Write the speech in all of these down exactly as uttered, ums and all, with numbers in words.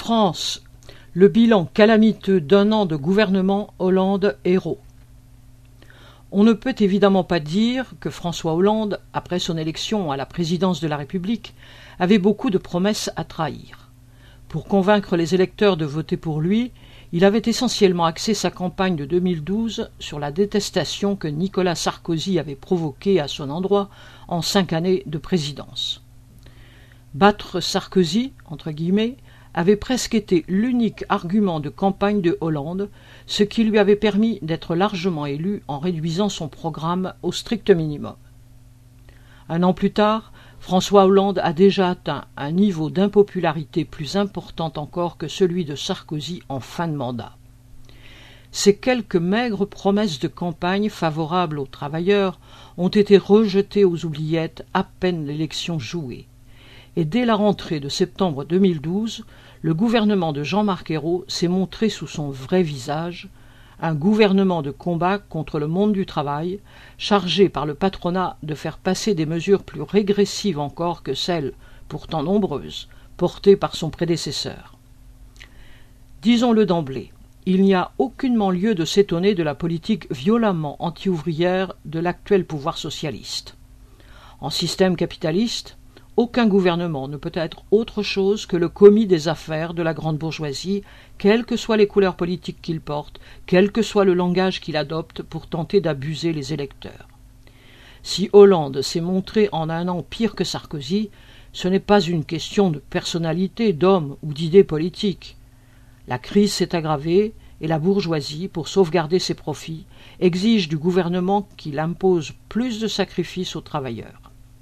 France, le bilan calamiteux d'un an de gouvernement Hollande-Ayrault. On ne peut évidemment pas dire que François Hollande, après son élection à la présidence de la République, avait beaucoup de promesses à trahir. Pour convaincre les électeurs de voter pour lui, il avait essentiellement axé sa campagne de deux mille douze sur la détestation que Nicolas Sarkozy avait provoquée à son endroit en cinq années de présidence. Battre Sarkozy, entre guillemets, avait presque été l'unique argument de campagne de Hollande, ce qui lui avait permis d'être largement élu en réduisant son programme au strict minimum. Un an plus tard, François Hollande a déjà atteint un niveau d'impopularité plus important encore que celui de Sarkozy en fin de mandat. Ces quelques maigres promesses de campagne favorables aux travailleurs ont été rejetées aux oubliettes à peine l'élection jouée. Et dès la rentrée de septembre deux mille douze, le gouvernement de Jean-Marc Ayrault s'est montré sous son vrai visage, un gouvernement de combat contre le monde du travail, chargé par le patronat de faire passer des mesures plus régressives encore que celles, pourtant nombreuses, portées par son prédécesseur. Disons-le d'emblée, il n'y a aucunement lieu de s'étonner de la politique violemment anti-ouvrière de l'actuel pouvoir socialiste. En système capitaliste, aucun gouvernement ne peut être autre chose que le commis des affaires de la grande bourgeoisie, quelles que soient les couleurs politiques qu'il porte, quel que soit le langage qu'il adopte pour tenter d'abuser les électeurs. Si Hollande s'est montré en un an pire que Sarkozy, ce n'est pas une question de personnalité, d'homme ou d'idées politiques. La crise s'est aggravée et la bourgeoisie, pour sauvegarder ses profits, exige du gouvernement qu'il impose plus de sacrifices aux travailleurs.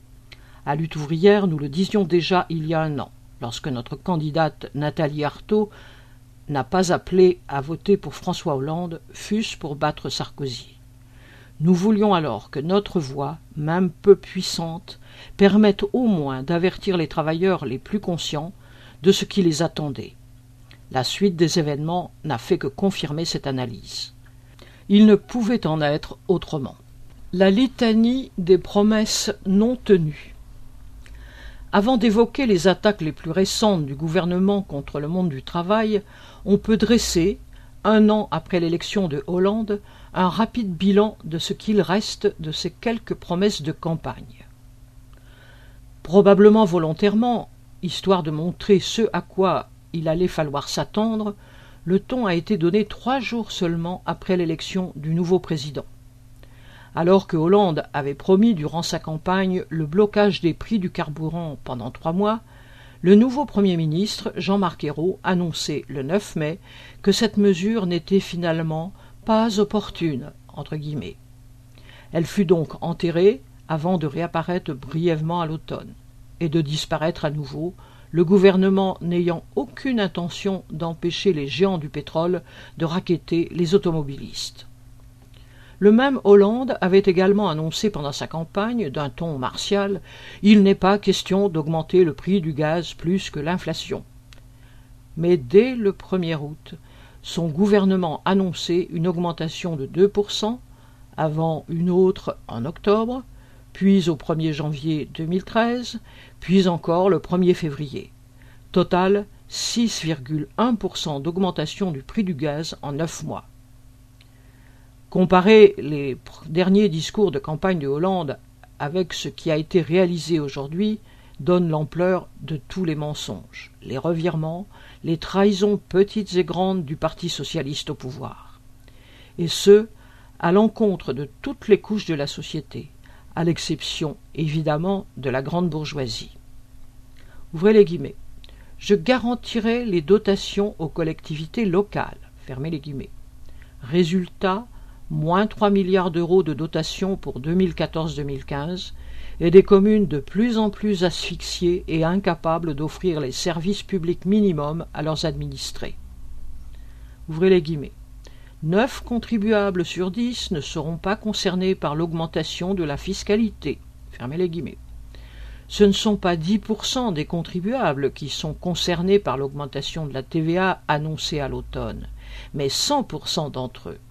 À Lutte ouvrière, nous le disions déjà il y a un an, lorsque notre candidate Nathalie Arthaud n'a pas appelé à voter pour François Hollande, fût-ce pour battre Sarkozy. Nous voulions alors que notre voix, même peu puissante, permette au moins d'avertir les travailleurs les plus conscients de ce qui les attendait. La suite des événements n'a fait que confirmer cette analyse. Il ne pouvait en être autrement. La litanie des promesses non tenues. Avant d'évoquer les attaques les plus récentes du gouvernement contre le monde du travail, on peut dresser, un an après l'élection de Hollande, un rapide bilan de ce qu'il reste de ces quelques promesses de campagne. Probablement volontairement, histoire de montrer ce à quoi il allait falloir s'attendre, le ton a été donné trois jours seulement après l'élection du nouveau président. Alors que Hollande avait promis durant sa campagne le blocage des prix du carburant pendant trois mois, le nouveau Premier ministre, Jean-Marc Ayrault, annonçait le neuf mai que cette mesure n'était finalement pas opportune, entre guillemets. Elle fut donc enterrée avant de réapparaître brièvement à l'automne, et de disparaître à nouveau, le gouvernement n'ayant aucune intention d'empêcher les géants du pétrole de racketter les automobilistes. Le même Hollande avait également annoncé pendant sa campagne, d'un ton martial, « Il n'est pas question d'augmenter le prix du gaz plus que l'inflation ». Mais dès le premier août, son gouvernement annonçait une augmentation de deux pour cent, avant une autre en octobre, puis au premier janvier deux mille treize, puis encore le premier février. Total, six virgule un pour cent d'augmentation du prix du gaz en neuf mois. Comparer les derniers discours de campagne de Hollande avec ce qui a été réalisé aujourd'hui donne l'ampleur de tous les mensonges, les revirements, les trahisons petites et grandes du Parti socialiste au pouvoir. Et ce, à l'encontre de toutes les couches de la société, à l'exception, évidemment, de la grande bourgeoisie. Ouvrez les guillemets. Je garantirai les dotations aux collectivités locales. Fermez les guillemets. Résultat, moins trois milliards d'euros de dotation pour deux mille quatorze deux mille quinze, et des communes de plus en plus asphyxiées et incapables d'offrir les services publics minimums à leurs administrés. Ouvrez les guillemets. Neuf contribuables sur dix ne seront pas concernés par l'augmentation de la fiscalité. Fermez les guillemets. Ce ne sont pas dix pour cent des contribuables qui sont concernés par l'augmentation de la T V A annoncée à l'automne, mais cent pour cent d'entre eux.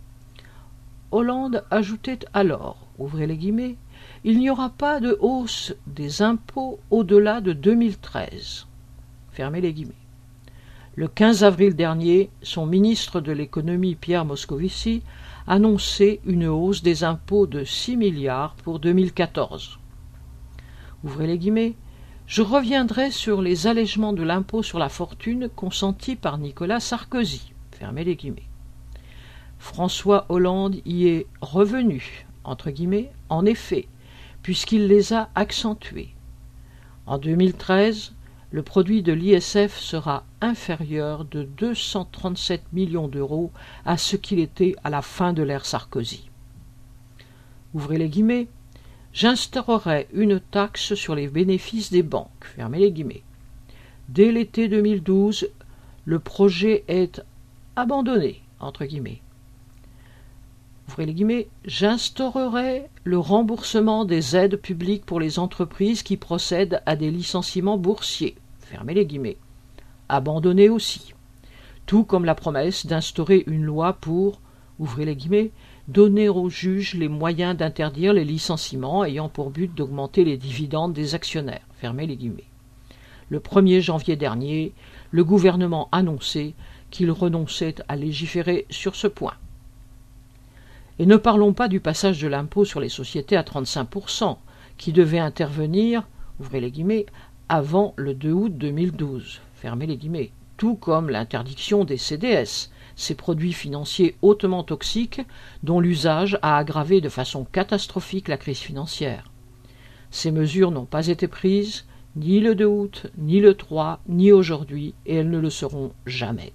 Hollande ajoutait alors, ouvrez les guillemets, « Il n'y aura pas de hausse des impôts au-delà de deux mille treize. » Fermez les guillemets. Le quinze avril dernier, son ministre de l'économie Pierre Moscovici annonçait une hausse des impôts de six milliards pour deux mille quatorze. Ouvrez les guillemets. Je reviendrai sur les allègements de l'impôt sur la fortune consentis par Nicolas Sarkozy. Fermez les guillemets. François Hollande y est revenu, entre guillemets, en effet, puisqu'il les a accentués. En deux mille treize, le produit de l'I S F sera inférieur de deux cent trente-sept millions d'euros à ce qu'il était à la fin de l'ère Sarkozy. Ouvrez les guillemets. J'instaurerai une taxe sur les bénéfices des banques. Fermez les guillemets. Dès l'été deux mille douze, le projet est abandonné, entre guillemets. Ouvrez les guillemets. J'instaurerai le remboursement des aides publiques pour les entreprises qui procèdent à des licenciements boursiers. Fermez les guillemets. Abandonné aussi. Tout comme la promesse d'instaurer une loi pour, ouvrez les guillemets, donner aux juges les moyens d'interdire les licenciements ayant pour but d'augmenter les dividendes des actionnaires. Fermez les guillemets. Le premier janvier dernier, le gouvernement annonçait qu'il renonçait à légiférer sur ce point. Et ne parlons pas du passage de l'impôt sur les sociétés à trente-cinq pour cent, qui devait intervenir, ouvrez les guillemets, avant le deux août deux mille douze. Fermez les guillemets. Tout comme l'interdiction des C D S, ces produits financiers hautement toxiques dont l'usage a aggravé de façon catastrophique la crise financière. Ces mesures n'ont pas été prises, ni le deux août, ni le trois, ni aujourd'hui, et elles ne le seront jamais.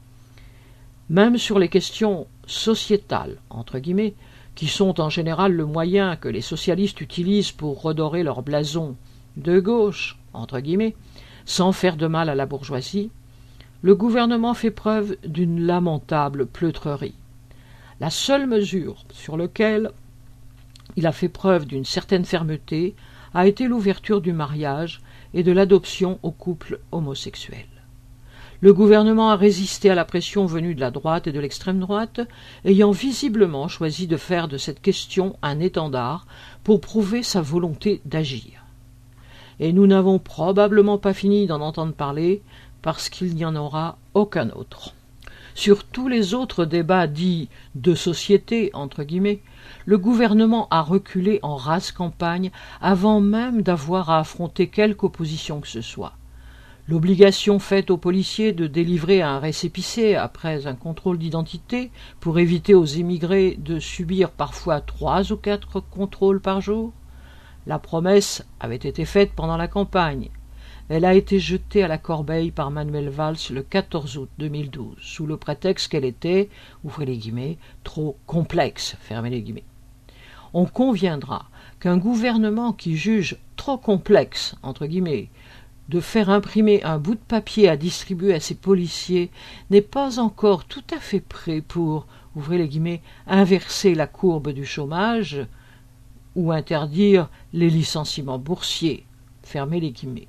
Même sur les questions sociétales, entre guillemets, qui sont en général le moyen que les socialistes utilisent pour redorer leur blason de gauche, entre guillemets, sans faire de mal à la bourgeoisie, le gouvernement fait preuve d'une lamentable pleutrerie. La seule mesure sur laquelle il a fait preuve d'une certaine fermeté a été l'ouverture du mariage et de l'adoption aux couples homosexuels. Le gouvernement a résisté à la pression venue de la droite et de l'extrême droite, ayant visiblement choisi de faire de cette question un étendard pour prouver sa volonté d'agir. Et nous n'avons probablement pas fini d'en entendre parler, parce qu'il n'y en aura aucun autre. Sur tous les autres débats dits « de société », entre guillemets, le gouvernement a reculé en rase campagne avant même d'avoir à affronter quelque opposition que ce soit. L'obligation faite aux policiers de délivrer un récépissé après un contrôle d'identité pour éviter aux immigrés de subir parfois trois ou quatre contrôles par jour, la promesse avait été faite pendant la campagne. Elle a été jetée à la corbeille par Manuel Valls le quatorze août deux mille douze, sous le prétexte qu'elle était, ouvrez les guillemets, trop complexe, fermez les guillemets. On conviendra qu'un gouvernement qui juge trop complexe, entre guillemets, de faire imprimer un bout de papier à distribuer à ses policiers n'est pas encore tout à fait prêt pour, ouvrez les guillemets, inverser la courbe du chômage ou interdire les licenciements boursiers, fermez les guillemets.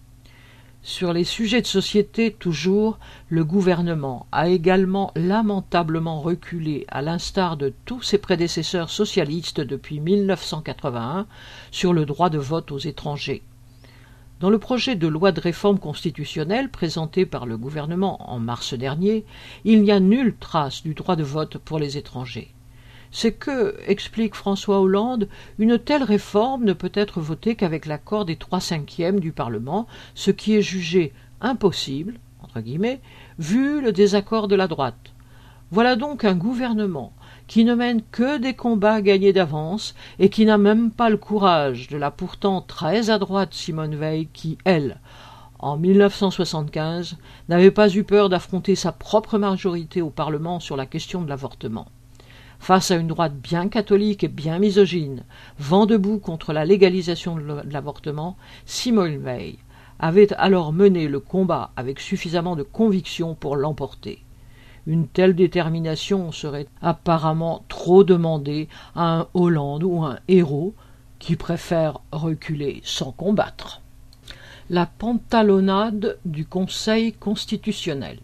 Sur les sujets de société, toujours, le gouvernement a également lamentablement reculé, à l'instar de tous ses prédécesseurs socialistes depuis mille neuf cent quatre-vingt-un, sur le droit de vote aux étrangers. Dans le projet de loi de réforme constitutionnelle présenté par le gouvernement en mars dernier, il n'y a nulle trace du droit de vote pour les étrangers. C'est que, explique François Hollande, une telle réforme ne peut être votée qu'avec l'accord des trois cinquièmes du Parlement, ce qui est jugé impossible, entre guillemets, vu le désaccord de la droite. Voilà donc un gouvernement qui ne mène que des combats gagnés d'avance et qui n'a même pas le courage de la pourtant très à droite Simone Veil qui, elle, en mille neuf cent soixante-quinze, n'avait pas eu peur d'affronter sa propre majorité au Parlement sur la question de l'avortement. Face à une droite bien catholique et bien misogyne, vent debout contre la légalisation de l'avortement, Simone Veil avait alors mené le combat avec suffisamment de conviction pour l'emporter. Une telle détermination serait apparemment trop demandée à un Hollande ou un héros qui préfère reculer sans combattre. La pantalonnade du Conseil constitutionnel.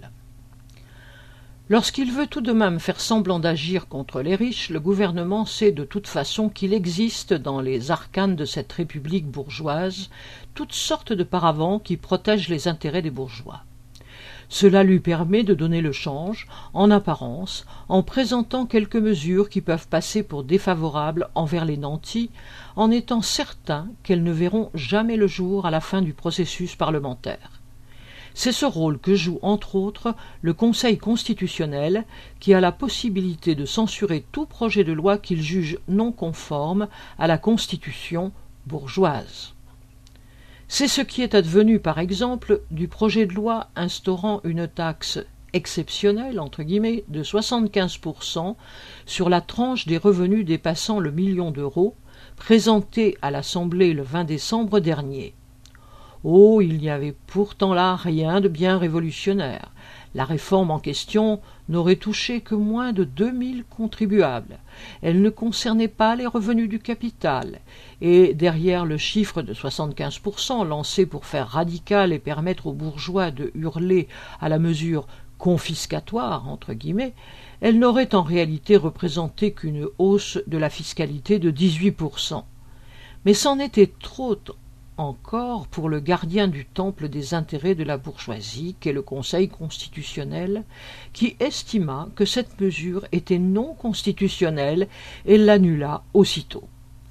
Lorsqu'il veut tout de même faire semblant d'agir contre les riches, le gouvernement sait de toute façon qu'il existe dans les arcanes de cette république bourgeoise toutes sortes de paravents qui protègent les intérêts des bourgeois. Cela lui permet de donner le change, en apparence, en présentant quelques mesures qui peuvent passer pour défavorables envers les nantis, en étant certain qu'elles ne verront jamais le jour à la fin du processus parlementaire. C'est ce rôle que joue entre autres le Conseil constitutionnel, qui a la possibilité de censurer tout projet de loi qu'il juge non conforme à la Constitution bourgeoise. C'est ce qui est advenu, par exemple, du projet de loi instaurant une taxe exceptionnelle, entre guillemets, de soixante-quinze pour cent sur la tranche des revenus dépassant le million d'euros, présenté à l'Assemblée le vingt décembre dernier. Oh, il n'y avait pourtant là rien de bien révolutionnaire. La réforme en question n'aurait touché que moins de deux mille contribuables. Elle ne concernait pas les revenus du capital, et derrière le chiffre de soixante-quinze pour cent lancé pour faire radical et permettre aux bourgeois de hurler à la mesure confiscatoire, entre guillemets, elle n'aurait en réalité représenté qu'une hausse de la fiscalité de dix-huit pour cent. Mais c'en était trop encore pour le gardien du temple des intérêts de la bourgeoisie, qu'est le Conseil constitutionnel, qui estima que cette mesure était non constitutionnelle et l'annula aussitôt.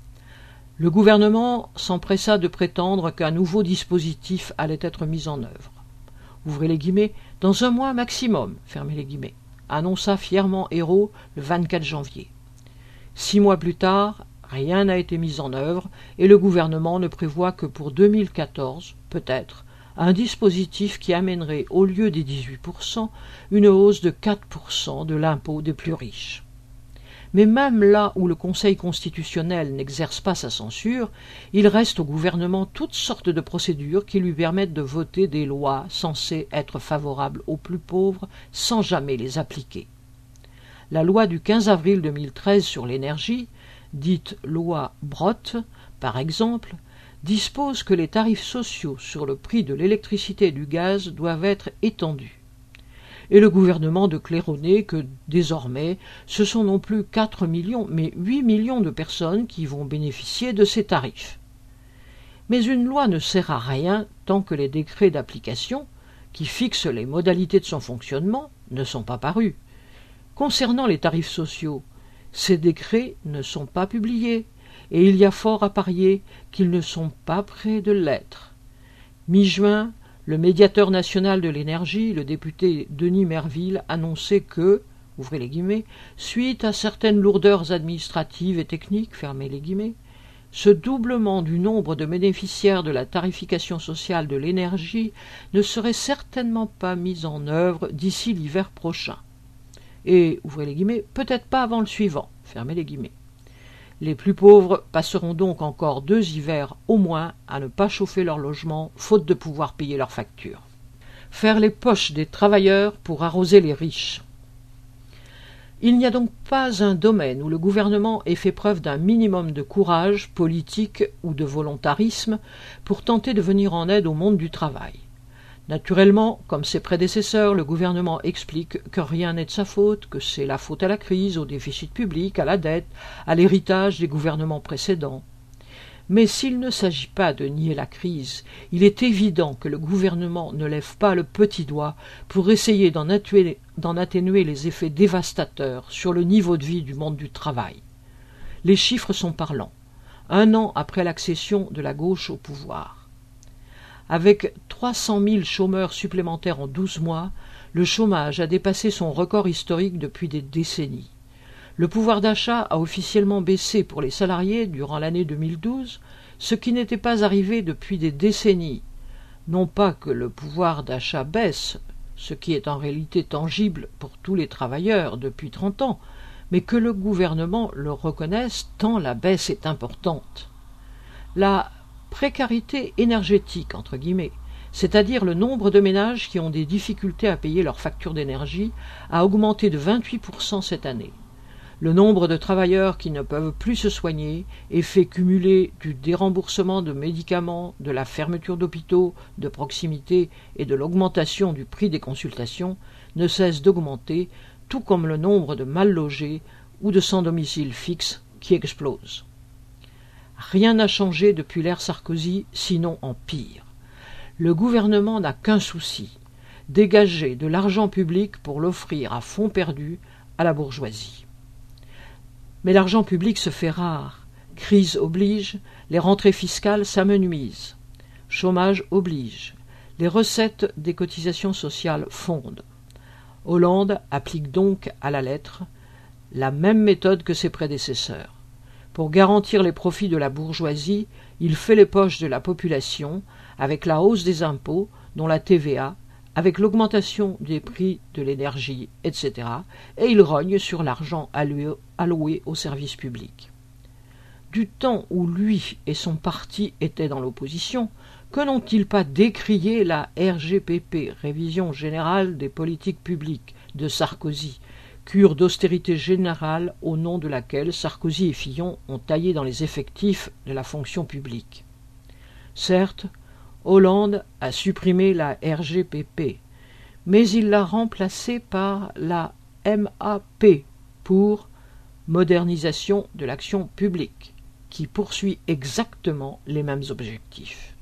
Le gouvernement s'empressa de prétendre qu'un nouveau dispositif allait être mis en œuvre. Ouvrez les guillemets, dans un mois maximum, fermez les guillemets, annonça fièrement Ayrault le vingt-quatre janvier. Six mois plus tard, rien n'a été mis en œuvre et le gouvernement ne prévoit que pour deux mille quatorze, peut-être, un dispositif qui amènerait au lieu des dix-huit pour cent une hausse de quatre pour cent de l'impôt des plus riches. Mais même là où le Conseil constitutionnel n'exerce pas sa censure, il reste au gouvernement toutes sortes de procédures qui lui permettent de voter des lois censées être favorables aux plus pauvres sans jamais les appliquer. La loi du quinze avril deux mille treize sur l'énergie, dite loi Brottes, par exemple, dispose que les tarifs sociaux sur le prix de l'électricité et du gaz doivent être étendus. Et le gouvernement de claironner que, désormais, ce sont non plus quatre millions, mais huit millions de personnes qui vont bénéficier de ces tarifs. Mais une loi ne sert à rien tant que les décrets d'application, qui fixent les modalités de son fonctionnement, ne sont pas parus. Concernant les tarifs sociaux, ces décrets ne sont pas publiés, et il y a fort à parier qu'ils ne sont pas près de l'être. Mi-juin, le médiateur national de l'énergie, le député Denis Merville, annonçait que, ouvrez les guillemets, suite à certaines lourdeurs administratives et techniques, fermez les guillemets, ce doublement du nombre de bénéficiaires de la tarification sociale de l'énergie ne serait certainement pas mis en œuvre d'ici l'hiver prochain. Et, ouvrez les guillemets, peut-être pas avant le suivant, fermez les guillemets. Les plus pauvres passeront donc encore deux hivers au moins à ne pas chauffer leur logement, faute de pouvoir payer leurs factures. Faire les poches des travailleurs pour arroser les riches. Il n'y a donc pas un domaine où le gouvernement ait fait preuve d'un minimum de courage politique ou de volontarisme pour tenter de venir en aide au monde du travail. Naturellement, comme ses prédécesseurs, le gouvernement explique que rien n'est de sa faute, que c'est la faute à la crise, au déficit public, à la dette, à l'héritage des gouvernements précédents. Mais s'il ne s'agit pas de nier la crise, il est évident que le gouvernement ne lève pas le petit doigt pour essayer d'en atténuer, d'en atténuer les effets dévastateurs sur le niveau de vie du monde du travail. Les chiffres sont parlants. Un an après l'accession de la gauche au pouvoir. Avec trois cent mille chômeurs supplémentaires en douze mois, le chômage a dépassé son record historique depuis des décennies. Le pouvoir d'achat a officiellement baissé pour les salariés durant l'année deux mille douze, ce qui n'était pas arrivé depuis des décennies. Non pas que le pouvoir d'achat baisse, ce qui est en réalité tangible pour tous les travailleurs depuis trente ans, mais que le gouvernement le reconnaisse tant la baisse est importante. La précarité énergétique, entre guillemets, c'est-à-dire le nombre de ménages qui ont des difficultés à payer leurs factures d'énergie, a augmenté de vingt-huit pour cent cette année. Le nombre de travailleurs qui ne peuvent plus se soigner, effet cumulé du déremboursement de médicaments, de la fermeture d'hôpitaux de proximité et de l'augmentation du prix des consultations, ne cesse d'augmenter, tout comme le nombre de mal logés ou de sans domicile fixe qui explose. Rien n'a changé depuis l'ère Sarkozy, sinon en pire. Le gouvernement n'a qu'un souci, dégager de l'argent public pour l'offrir à fonds perdu à la bourgeoisie. Mais l'argent public se fait rare, crise oblige, les rentrées fiscales s'amenuisent, chômage oblige, les recettes des cotisations sociales fondent. Hollande applique donc à la lettre la même méthode que ses prédécesseurs. Pour garantir les profits de la bourgeoisie, il fait les poches de la population avec la hausse des impôts, dont la T V A, avec l'augmentation des prix de l'énergie, et cetera, et il rogne sur l'argent alloué, alloué aux services publics. Du temps où lui et son parti étaient dans l'opposition, que n'ont-ils pas décrié la R G P P, Révision générale des politiques publiques, de Sarkozy, cure d'austérité générale au nom de laquelle Sarkozy et Fillon ont taillé dans les effectifs de la fonction publique. Certes, Hollande a supprimé la R G P P, mais il l'a remplacée par la M A P pour Modernisation de l'action publique, qui poursuit exactement les mêmes objectifs.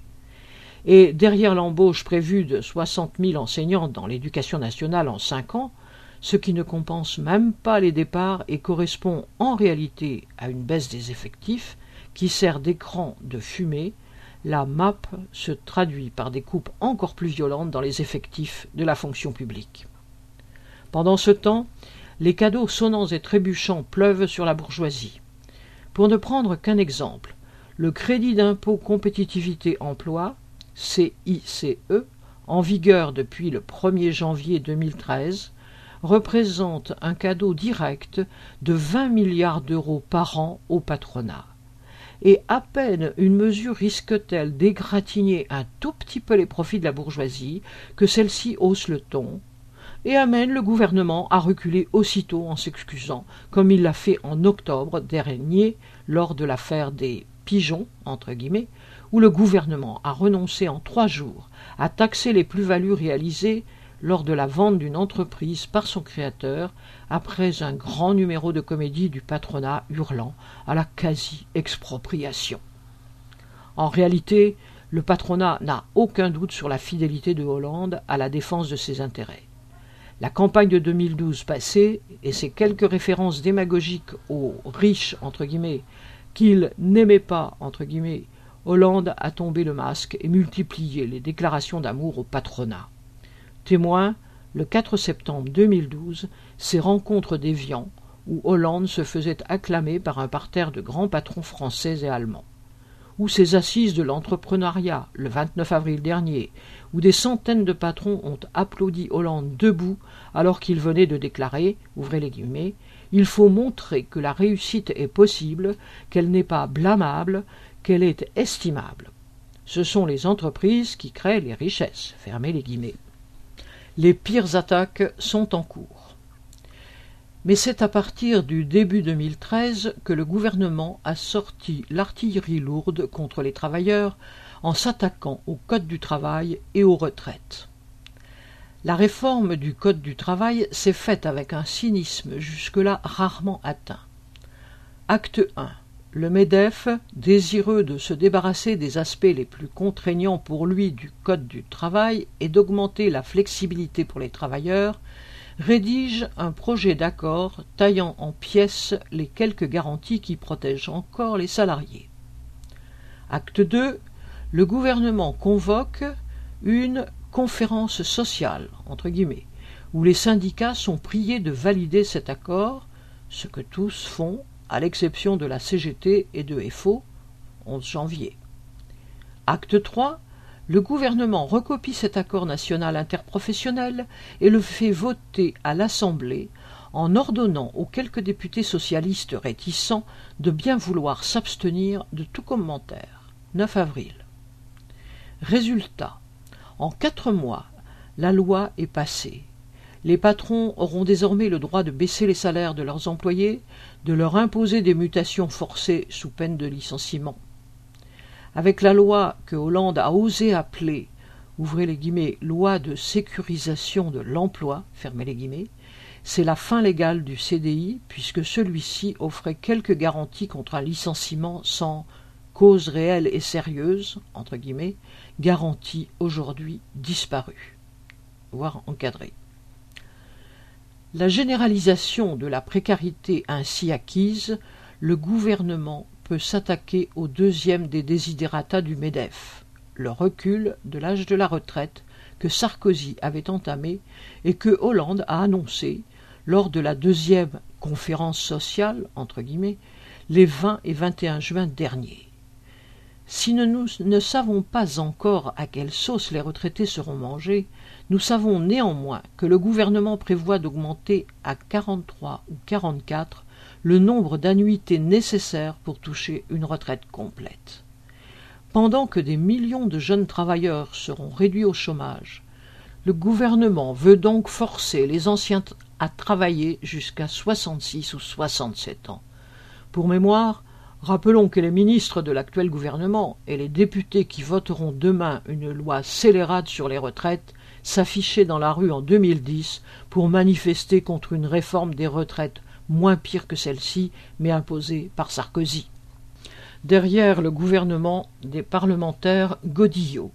Et derrière l'embauche prévue de soixante mille enseignants dans l'éducation nationale en cinq ans, ce qui ne compense même pas les départs et correspond en réalité à une baisse des effectifs qui sert d'écran de fumée, la M A P se traduit par des coupes encore plus violentes dans les effectifs de la fonction publique. Pendant ce temps, les cadeaux sonnants et trébuchants pleuvent sur la bourgeoisie. Pour ne prendre qu'un exemple, le crédit d'impôt compétitivité emploi, C I C E, en vigueur depuis le premier janvier deux mille treize, représente un cadeau direct de vingt milliards d'euros par an au patronat. Et à peine une mesure risque-t-elle d'égratigner un tout petit peu les profits de la bourgeoisie que celle-ci hausse le ton et amène le gouvernement à reculer aussitôt en s'excusant, comme il l'a fait en octobre dernier lors de l'affaire des « pigeons » entre guillemets, où le gouvernement a renoncé en trois jours à taxer les plus-values réalisées lors de la vente d'une entreprise par son créateur, après un grand numéro de comédie du patronat hurlant à la quasi-expropriation. En réalité, le patronat n'a aucun doute sur la fidélité de Hollande à la défense de ses intérêts. La campagne de deux mille douze passée et ses quelques références démagogiques aux « riches » entre guillemets qu'il n'aimait pas entre guillemets, Hollande a tombé le masque et multiplié les déclarations d'amour au patronat. Témoin, le quatre septembre deux mille douze, ces rencontres d'Évian où Hollande se faisait acclamer par un parterre de grands patrons français et allemands, ou ces assises de l'entrepreneuriat le vingt-neuf avril dernier, où des centaines de patrons ont applaudi Hollande debout alors qu'il venait de déclarer, ouvrez les guillemets, « Il faut montrer que la réussite est possible, qu'elle n'est pas blâmable, qu'elle est estimable. Ce sont les entreprises qui créent les richesses. » Fermez les guillemets. Les pires attaques sont en cours. Mais c'est à partir du début deux mille treize que le gouvernement a sorti l'artillerie lourde contre les travailleurs en s'attaquant au Code du travail et aux retraites. La réforme du Code du travail s'est faite avec un cynisme jusque-là rarement atteint. Acte un. Le MEDEF, désireux de se débarrasser des aspects les plus contraignants pour lui du Code du travail et d'augmenter la flexibilité pour les travailleurs, rédige un projet d'accord taillant en pièces les quelques garanties qui protègent encore les salariés. Acte deux. Le gouvernement convoque une « conférence sociale » entre guillemets, où les syndicats sont priés de valider cet accord, ce que tous font, à l'exception de la C G T et de F O, onze janvier. Acte trois. Le gouvernement recopie cet accord national interprofessionnel et le fait voter à l'Assemblée en ordonnant aux quelques députés socialistes réticents de bien vouloir s'abstenir de tout commentaire. neuf avril. Résultat. En quatre mois, la loi est passée. Les patrons auront désormais le droit de baisser les salaires de leurs employés, de leur imposer des mutations forcées sous peine de licenciement. Avec la loi que Hollande a osé appeler, ouvrez les guillemets, loi de sécurisation de l'emploi, fermez les guillemets, c'est la fin légale du C D I puisque celui-ci offrait quelques garanties contre un licenciement sans cause réelle et sérieuse, entre guillemets, garantie aujourd'hui disparue. voire encadrée. La généralisation de la précarité ainsi acquise, le gouvernement peut s'attaquer au deuxième des desiderata du MEDEF, le recul de l'âge de la retraite que Sarkozy avait entamé et que Hollande a annoncé lors de la deuxième conférence sociale, entre guillemets, les vingt et vingt et un juin derniers. Si nous, nous ne savons pas encore à quelle sauce les retraités seront mangés, nous savons néanmoins que le gouvernement prévoit d'augmenter à quarante-trois ou quarante-quatre le nombre d'annuités nécessaires pour toucher une retraite complète. Pendant que des millions de jeunes travailleurs seront réduits au chômage, le gouvernement veut donc forcer les anciens à travailler jusqu'à soixante-six ou soixante-sept ans. Pour mémoire, rappelons que les ministres de l'actuel gouvernement et les députés qui voteront demain une loi scélérate sur les retraites s'affichaient dans la rue en deux mille dix pour manifester contre une réforme des retraites moins pire que celle-ci, mais imposée par Sarkozy. Derrière le gouvernement des parlementaires godillots.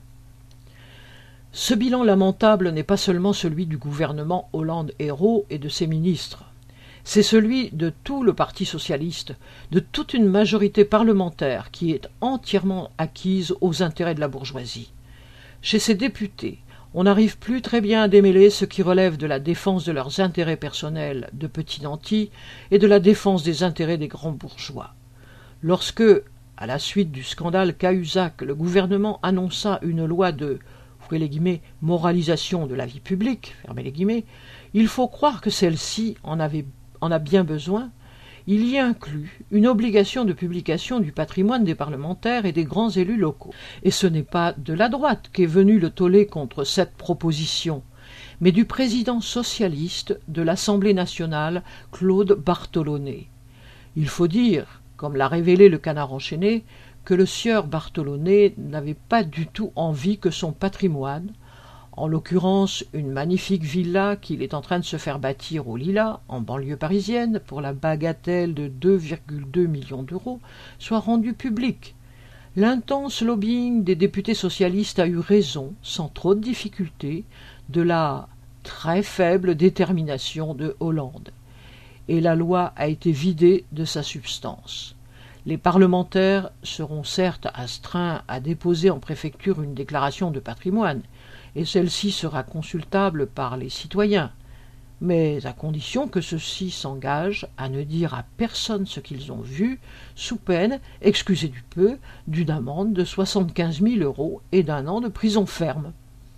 Ce bilan lamentable n'est pas seulement celui du gouvernement Hollande-Ayrault et de ses ministres. C'est celui de tout le Parti socialiste, de toute une majorité parlementaire qui est entièrement acquise aux intérêts de la bourgeoisie. Chez ces députés, on n'arrive plus très bien à démêler ce qui relève de la défense de leurs intérêts personnels de petits nantis et de la défense des intérêts des grands bourgeois. Lorsque, à la suite du scandale Cahuzac, le gouvernement annonça une loi de ouvrez les guillemets, moralisation de la vie publique, fermez les guillemets, il faut croire que celle-ci en avait en a bien besoin, il y inclut une obligation de publication du patrimoine des parlementaires et des grands élus locaux. Et ce n'est pas de la droite qu'est venu le tollé contre cette proposition, mais du président socialiste de l'Assemblée nationale, Claude Bartholonnet. Il faut dire, comme l'a révélé le Canard enchaîné, que le sieur Bartholonnet n'avait pas du tout envie que son patrimoine, en l'occurrence une magnifique villa qu'il est en train de se faire bâtir au Lilas, en banlieue parisienne, pour la bagatelle de deux virgule deux millions d'euros, soit rendu public. L'intense lobbying des députés socialistes a eu raison, sans trop de difficulté, de la très faible détermination de Hollande. Et la loi a été vidée de sa substance. Les parlementaires seront certes astreints à déposer en préfecture une déclaration de patrimoine, et celle-ci sera consultable par les citoyens, mais à condition que ceux-ci s'engagent à ne dire à personne ce qu'ils ont vu, sous peine, excusez du peu, d'une amende de soixante-quinze mille euros et d'un an de prison ferme.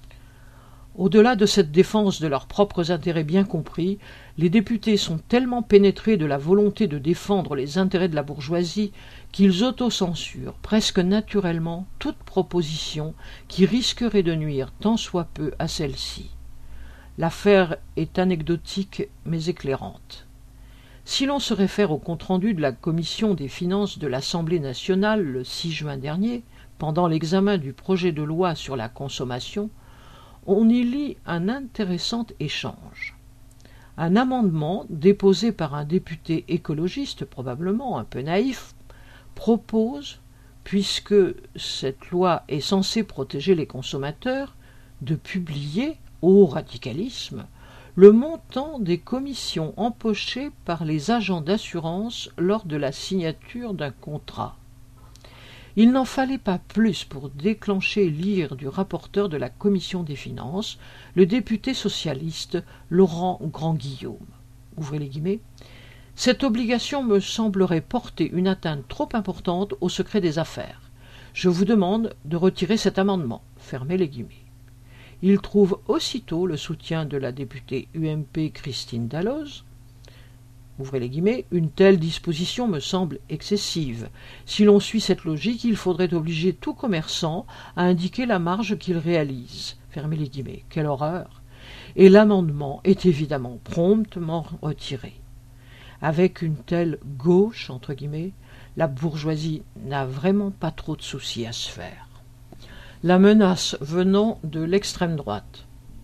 Au-delà de cette défense de leurs propres intérêts bien compris, les députés sont tellement pénétrés de la volonté de défendre les intérêts de la bourgeoisie qu'ils autocensurent presque naturellement toute proposition qui risquerait de nuire tant soit peu à celle-ci. L'affaire est anecdotique mais éclairante. Si l'on se réfère au compte-rendu de la commission des finances de l'Assemblée nationale le six juin dernier, pendant l'examen du projet de loi sur la consommation, on y lit un intéressant échange. Un amendement déposé par un député écologiste, probablement un peu naïf, propose, puisque cette loi est censée protéger les consommateurs, de publier, au radicalisme, le montant des commissions empochées par les agents d'assurance lors de la signature d'un contrat. Il n'en fallait pas plus pour déclencher l'ire du rapporteur de la commission des finances, le député socialiste Laurent Grandguillaume. Ouvrez les guillemets. Cette obligation me semblerait porter une atteinte trop importante au secret des affaires. Je vous demande de retirer cet amendement. Fermez les guillemets. Il trouve aussitôt le soutien de la députée U M P Christine Dalloz. Ouvrez les guillemets, une telle disposition me semble excessive. Si l'on suit cette logique, il faudrait obliger tout commerçant à indiquer la marge qu'il réalise. Fermez les guillemets. Quelle horreur! Et l'amendement est évidemment promptement retiré. Avec une telle gauche, entre guillemets, la bourgeoisie n'a vraiment pas trop de soucis à se faire. La menace venant de l'extrême droite.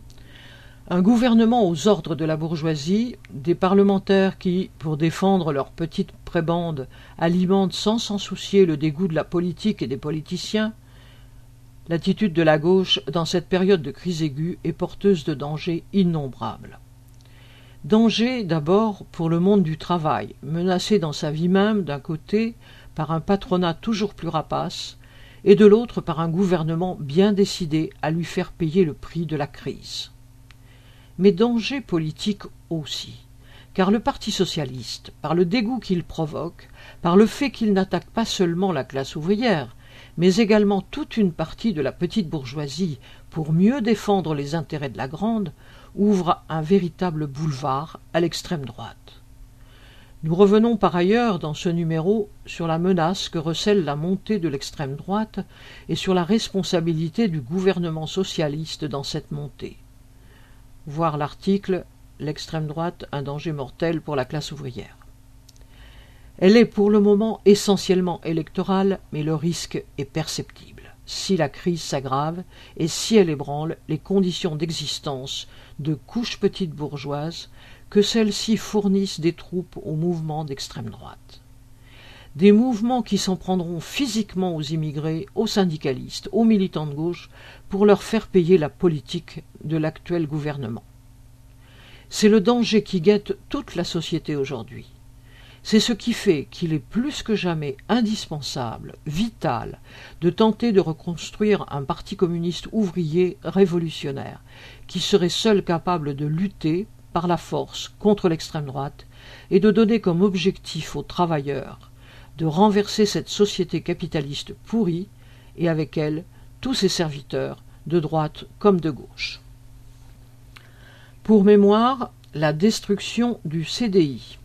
Un gouvernement aux ordres de la bourgeoisie, des parlementaires qui, pour défendre leur petite prébande, alimentent sans s'en soucier le dégoût de la politique et des politiciens, L'attitude de la gauche dans cette période de crise aiguë est porteuse de dangers innombrables. Danger d'abord pour le monde du travail, menacé dans sa vie même d'un côté par un patronat toujours plus rapace et de l'autre par un gouvernement bien décidé à lui faire payer le prix de la crise. Mais danger politique aussi, car le Parti socialiste, par le dégoût qu'il provoque, par le fait qu'il n'attaque pas seulement la classe ouvrière, mais également toute une partie de la petite bourgeoisie pour mieux défendre les intérêts de la grande, ouvre un véritable boulevard à l'extrême droite. Nous revenons par ailleurs dans ce numéro sur la menace que recèle la montée de l'extrême droite et sur la responsabilité du gouvernement socialiste dans cette montée. Voir l'article « L'extrême droite, un danger mortel pour la classe ouvrière ». Elle est pour le moment essentiellement électorale, mais le risque est perceptible, si la crise s'aggrave et si elle ébranle les conditions d'existence de couches petites bourgeoises, que celles-ci fournissent des troupes aux mouvements d'extrême droite. Des mouvements qui s'en prendront physiquement aux immigrés, aux syndicalistes, aux militants de gauche, pour leur faire payer la politique de l'actuel gouvernement. C'est le danger qui guette toute la société aujourd'hui. C'est ce qui fait qu'il est plus que jamais indispensable, vital, de tenter de reconstruire un parti communiste ouvrier révolutionnaire, qui serait seul capable de lutter par la force contre l'extrême droite et de donner comme objectif aux travailleurs de renverser cette société capitaliste pourrie et avec elle tous ses serviteurs, de droite comme de gauche. Pour mémoire, la destruction du C D I.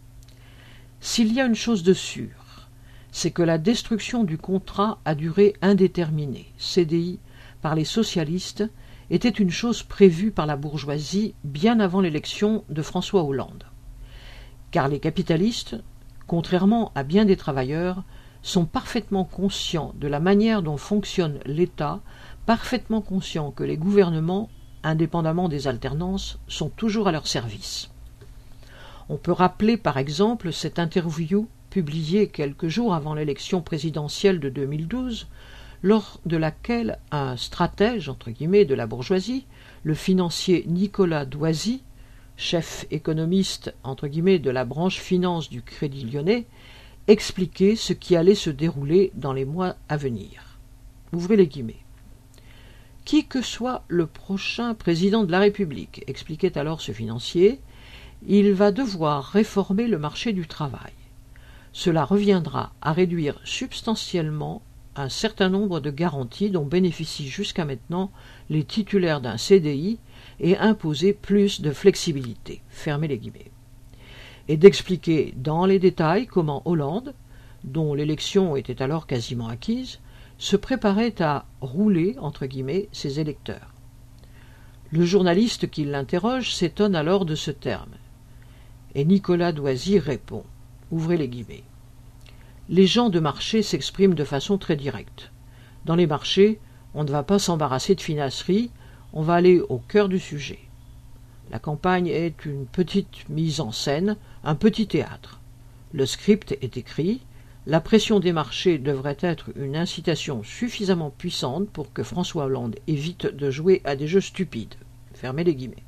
S'il y a une chose de sûre, c'est que la destruction du contrat à durée indéterminée, C D I, par les socialistes, était une chose prévue par la bourgeoisie bien avant l'élection de François Hollande. Car les capitalistes, contrairement à bien des travailleurs, sont parfaitement conscients de la manière dont fonctionne l'État, parfaitement conscients que les gouvernements, indépendamment des alternances, sont toujours à leur service. On peut rappeler par exemple cette interview publiée quelques jours avant l'élection présidentielle de deux mille douze, lors de laquelle un stratège entre guillemets de la bourgeoisie, le financier Nicolas Doisy, chef économiste entre guillemets de la branche finance du Crédit Lyonnais, expliquait ce qui allait se dérouler dans les mois à venir. Ouvrez les guillemets. Qui que soit le prochain président de la République, expliquait alors ce financier, il va devoir réformer le marché du travail. Cela reviendra à réduire substantiellement un certain nombre de garanties dont bénéficient jusqu'à maintenant les titulaires d'un C D I et imposer plus de flexibilité, fermez les guillemets, et d'expliquer dans les détails comment Hollande, dont l'élection était alors quasiment acquise, se préparait à « rouler » entre guillemets ses électeurs. Le journaliste qui l'interroge s'étonne alors de ce terme, et Nicolas Doisy répond, ouvrez les guillemets, les gens de marché s'expriment de façon très directe. Dans les marchés, on ne va pas s'embarrasser de finasserie, on va aller au cœur du sujet. La campagne est une petite mise en scène, un petit théâtre. Le script est écrit, la pression des marchés devrait être une incitation suffisamment puissante pour que François Hollande évite de jouer à des jeux stupides. Fermez les guillemets.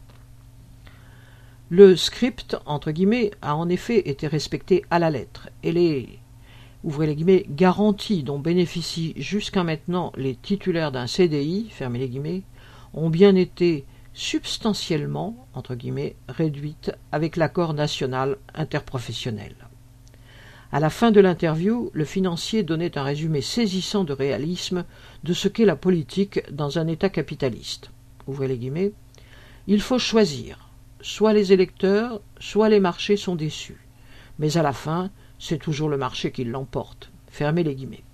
Le script, entre guillemets, a en effet été respecté à la lettre, et les ouvrez les guillemets, garanties dont bénéficient jusqu'à maintenant les titulaires d'un C D I, fermez les guillemets, ont bien été substantiellement, entre guillemets, réduites avec l'accord national interprofessionnel. À la fin de l'interview, le financier donnait un résumé saisissant de réalisme de ce qu'est la politique dans un État capitaliste. Ouvrez les guillemets, il faut choisir, soit les électeurs, soit les marchés sont déçus, mais à la fin, c'est toujours le marché qui l'emporte. Fermez les guillemets.